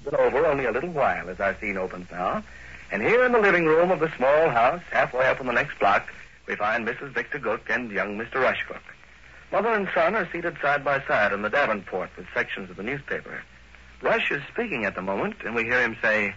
been over only a little while as our scene opens now. And here in the living room of the small house, halfway up on the next block, we find Mrs. Victor Gook and young Mr. Rushbrook. Mother and son are seated side by side on the Davenport with sections of the newspaper. Rush is speaking at the moment, and we hear him say,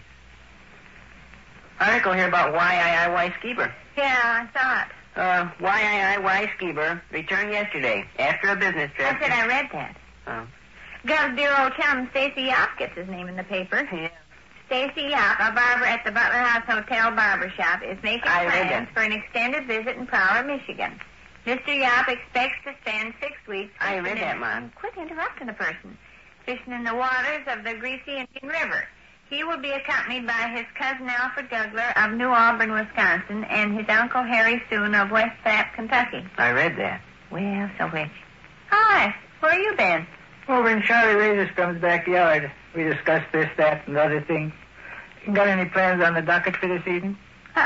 Article here about YIIY Skeeber. Yeah, I saw it. YIIY Skeeber returned yesterday after a business trip. I said I read that. Oh. Gov Bureau tell him Stacy Yop gets his name in the paper. Yeah. Stacy Yop, a barber at the Butler House Hotel Barber Shop, is making plans for an extended visit in Prowler, Michigan. Mr. Yop expects to spend 6 weeks... I read that, Mom. Quit interrupting the person. Fishing in the waters of the Greasy Indian River. He will be accompanied by his cousin Alfred Gugler of New Auburn, Wisconsin, and his uncle Harry Soon of West Platte, Kentucky. I read that. Well, so which? Hi, where you been? Over in Charlie Razorstrum's backyard. We discussed this, that, and other things. Got any plans on the docket for this evening?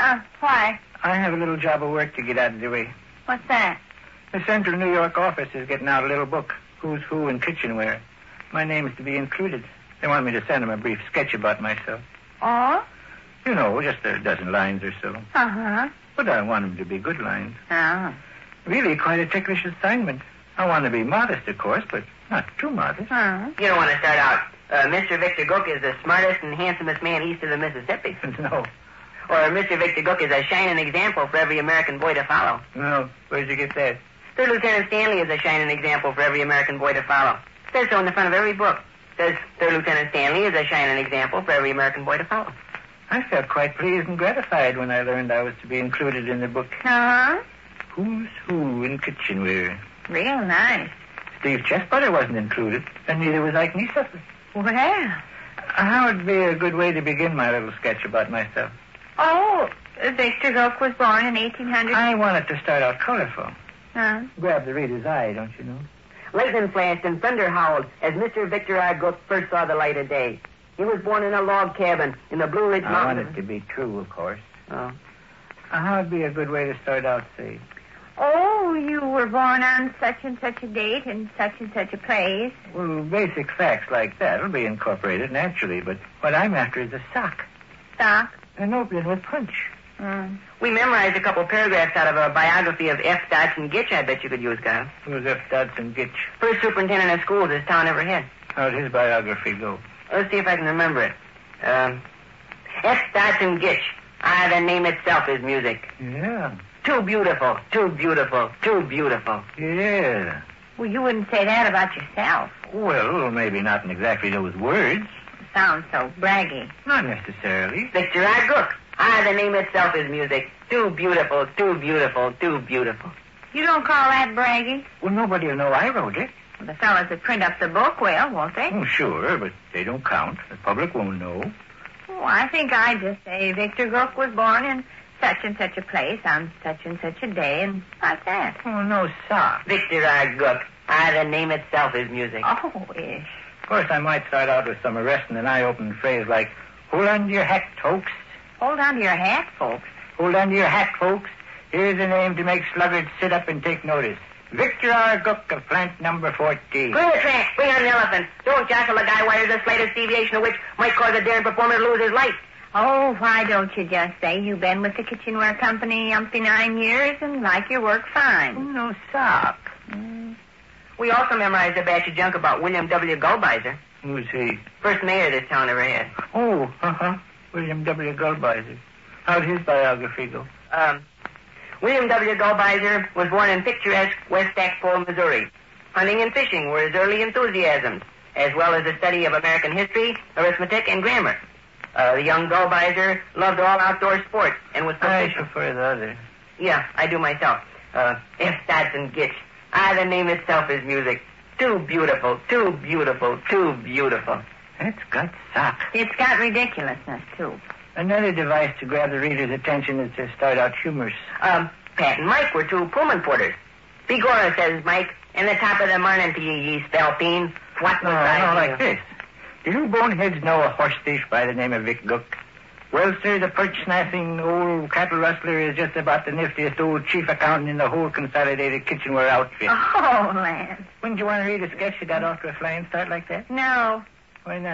Why? I have a little job of work to get out of the way. What's that? The Central New York office is getting out a little book, Who's Who in Kitchenware. My name is to be included. They want me to send them a brief sketch about myself. Oh? You know, just a dozen lines or so. Uh-huh. But I want them to be good lines. Oh. Really quite a ticklish assignment. I want to be modest, of course, but not too modest. Uh-huh. You don't want to start out, Mr. Victor Gook is the smartest and handsomest man east of the Mississippi. No. Or Mr. Victor Gook is a shining example for every American boy to follow. No. Where'd you get that? Third Lieutenant Stanley is a shining example for every American boy to follow. Says so in the front of every book. Says Third Lieutenant Stanley is a shining example for every American boy to follow. I felt quite pleased and gratified when I learned I was to be included in the book. Uh-huh. Who's Who in Kitchenware. Real nice. Steve Chesbutter wasn't included, and neither was Ike Niesuffer. Well. How would be a good way to begin my little sketch about myself? Oh, Victor Gook was born in 1800... I wanted to start out colorful. Huh? Grab the reader's eye, don't you know? Lightning flashed and thunder howled as Mr. Victor R. Gook first saw the light of day. He was born in a log cabin in the Blue Ridge I want Mountains. it to be true, of course. Oh. How would be a good way to start out, say? Oh, you were born on such and such a date in such and such a place. Well, basic facts like that will be incorporated naturally, but what I'm after is a sock. Sock? An opening with punch. We memorized a couple paragraphs out of a biography of F. Dodson Gitch I bet you could use, Guy. Who's F. Dodson Gitch? First superintendent of schools this town ever had. How'd his biography go? Let's see if I can remember it. F. Dodson Gitch. The name itself is music. Yeah. Too beautiful, too beautiful, too beautiful. Yeah. Well, you wouldn't say that about yourself. Well, maybe not in exactly those words. Sounds so braggy. Not necessarily. Victor R. Gook. The name itself is music. Too beautiful, too beautiful, too beautiful. You don't call that braggy? Well, nobody will know I wrote it. Well, the fellas that print up the book will, won't they? Oh, sure, but they don't count. The public won't know. Oh, I think I'd just say Victor Gook was born in such and such a place on such and such a day, and like that. Oh, no, sir. Victor R. Gook. The name itself is music. Oh, ish. Of course, I might start out with some arresting and eye-opening phrase like, hold on to your hat, folks. Hold on to your hat, folks. Hold on to your hat, folks. Here's a name to make sluggards sit up and take notice. Victor R. Gook of plant number 14. Bring the track. Bring on the elephant. Don't jostle a guy while there's the slightest deviation of which might cause a daring performer to lose his life. Oh, why don't you just say you've been with the Kitchenware Company 9 years and like your work fine? Oh, no, sock. We also memorized a batch of junk about William W. Gulbeiser. Who's he? First mayor this town ever had. Oh, William W. Gulbeiser. How'd his biography go? William W. Gulbeiser was born in picturesque West Stackpole, Missouri. Hunting and fishing were his early enthusiasms, as well as the study of American history, arithmetic, and grammar. The young Gulbeiser loved all outdoor sports and was proficient. I prefer the other. Yeah, I do myself. F. Dodson Gitch. The name itself is music. Too beautiful, too beautiful, too beautiful. That's got sock. It's got ridiculousness, too. Another device to grab the reader's attention is to start out humorous. Pat and Mike were two Pullman porters. Begorra, says Mike, in the top of the morning to ye spalpeen. What was I No, like this. Do you boneheads know a horse thief by the name of Vic Gook? Well, sir, the perch-snapping old cattle rustler is just about the niftiest old chief accountant in the whole consolidated kitchenware outfit. Oh, Lance. Wouldn't you want to read a sketch that got off to a flying start like that? No. Why not?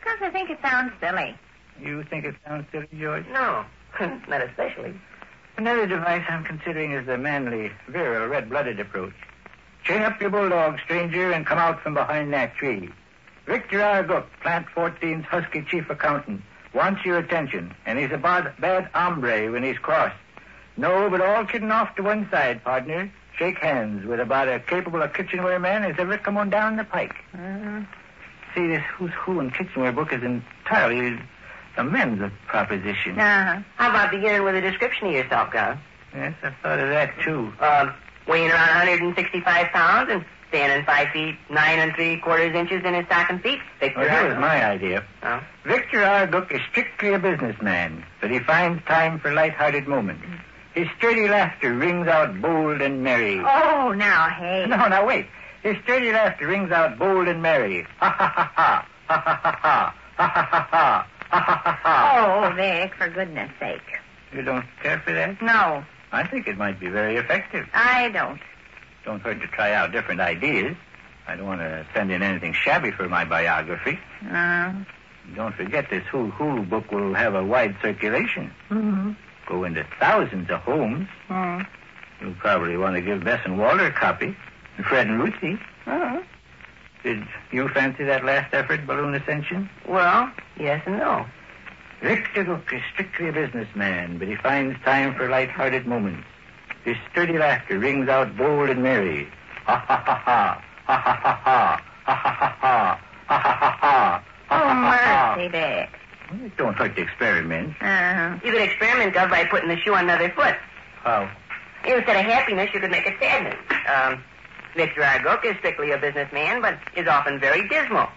Because I think it sounds silly. You think it sounds silly, George? No, not especially. Another device I'm considering is the manly, virile, red-blooded approach. Chain up your bulldog, stranger, and come out from behind that tree. Victor R. Gook, Plant 14's husky chief accountant, wants your attention, and he's a bad hombre when he's crossed. No, but all kidding off to one side, partner. Shake hands with about as capable a kitchenware man as ever come on down the pike. See, this who's who in kitchenware book is entirely a men's proposition. Uh-huh. How about beginning with a description of yourself, Gus? Yes, I've thought of that, too. Weighing around 165 pounds and standing 5 feet 9 3/4 inches in his stocking feet. Victor Well, R. here was my idea. Oh. Victor R. Gook is strictly a businessman, but he finds time for light-hearted moments. His sturdy laughter rings out bold and merry. Oh, now, hey. No, now wait. His sturdy laughter rings out bold and merry. Ha ha ha ha. Ha ha ha ha. Ha ha ha ha. Ha ha ha ha. Oh, Vic, for goodness sake. You don't care for that? No, I think it might be very effective. I don't. Don't hurt to try out different ideas. I don't want to send in anything shabby for my biography. Don't forget this Who book will have a wide circulation. Mm-hmm. Go into thousands of homes. You'll probably want to give Bess and Walter a copy. And Fred and Ruthie. Did you fancy that last effort, Balloon Ascension? Well, yes and no. Victor Gook is strictly a businessman, but he finds time for light-hearted moments. His sturdy laughter rings out bold and merry. Ha ha ha ha. Ha ha ha ha. Ha ha ha ha. Ha ha ha ha. Oh, mercy, Vic. It don't hurt to experiment. You could experiment, Gov, by putting the shoe on another foot. How? Instead of happiness, you could make it sadness. Victor R. Gook is strictly a businessman, but is often very dismal.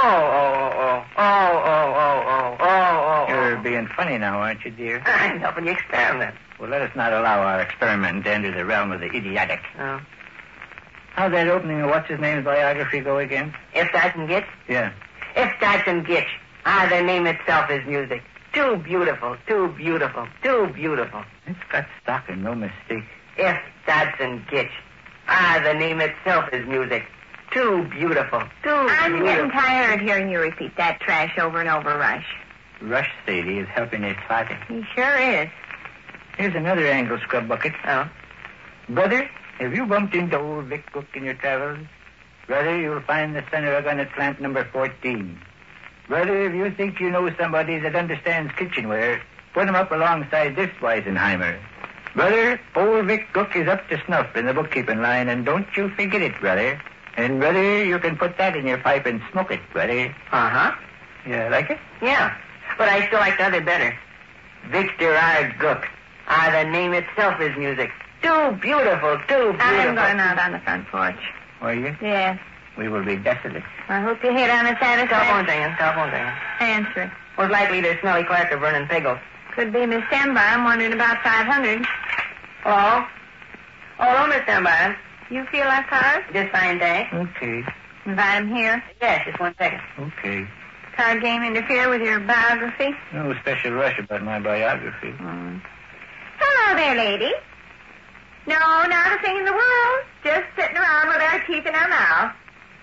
You're being funny now, aren't you, dear? I'm helping you experiment. Well, let us not allow our experiment to enter the realm of the idiotic. Oh. How'd that opening of what's-his-name's biography go again? If Dodson Gitch? Yeah. If Dodson Gitch. The name itself is music. Too beautiful, too beautiful, too beautiful. It's got stock and no mistake. If Dodson Gitch. The name itself is music. Too beautiful, too I'm beautiful. getting tired of hearing you repeat that trash over and over, Rush. Rush Sadie is helping his father. He sure is. Here's another angle scrub bucket. Oh. Brother, have you bumped into old Vic Gook in your travels? Brother, you'll find the center of gun at plant number 14. Brother, if you think you know somebody that understands kitchenware, put him up alongside this Weisenheimer. Brother, old Vic Gook is up to snuff in the bookkeeping line, and don't you forget it, brother. And, brother, you can put that in your pipe and smoke it, brother. Uh-huh. You like it? Yeah, but I still like the other better. Victor R. Gook. The name itself is music. Too beautiful, too beautiful. I'm going out on the front porch. Are you? Yes. We will be desolate. I hope you hit on a Telephone satisfaction. ringing. Answer it. Was likely to Smelly Clark of Vernon Piggles. Could be Miss Tenbar. Wondering about 500. Hello? Hello, Miss Dunbar. You feel our card? Just fine, thanks. Okay. Invite him here. Yes, just 1 second. Okay. Card game interfere with your biography? No special rush about my biography. Hello there, lady. No, not a thing in the world. Just sitting around with our teeth in our mouth.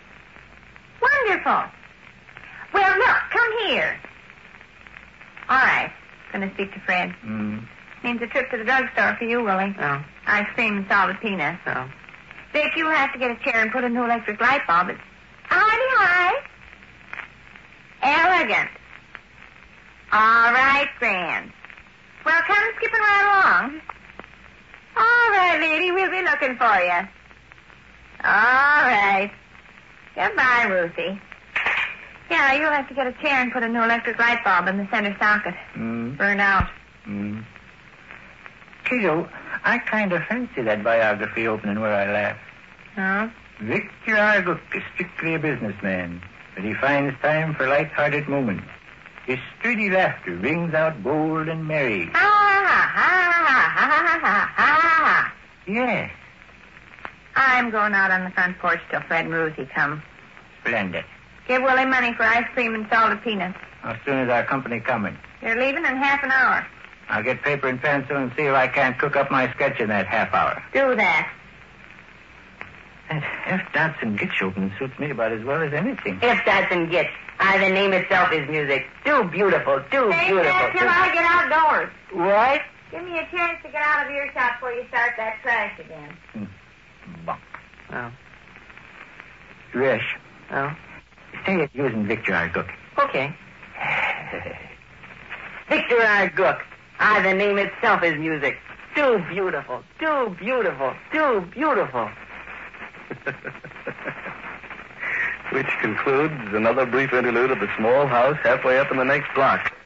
Wonderful. Well, look, come here. All right. Going to speak to Fred. Means a trip to the drugstore for you, Willie. Oh. Ice cream and salted peanuts. Oh. Vic, you'll have to get a chair and put a new electric light bulb. It's high. Elegant. All right, grand. Well, come skipping right along. All right, lady, we'll be looking for you. All right. Goodbye, Ruthie. Yeah, you'll have to get a chair and put a new electric light bulb in the center socket. Burn out. Kiddo, I kind of fancy that biography opening where I laugh. Huh? Victor R. Gook is strictly a businessman, but he finds time for light-hearted moments. His sturdy laughter rings out bold and merry. Ha, ha, ha, ha, ha, ha. Yes, I'm going out on the front porch till Fred and Ruthie come. splendid. Give Willie money for ice cream and salted peanuts. How soon is our company coming? They're leaving in half an hour. I'll get paper and pencil and see if I can't cook up my sketch in that half hour. Do that. F. Dodson Gitch opening suits me about as well as anything. F. Dodson Gitch. The name itself is music. Too beautiful, too Stay beautiful. there till I get outdoors. What? Give me a chance to get out of earshot before you start that trash again. Oh. Resh, Oh. say it using Victor R. Gook. Okay. Victor R. Gook. The name itself is music. Too beautiful, too beautiful, too beautiful. Which concludes another brief interlude of the small house halfway up in the next block.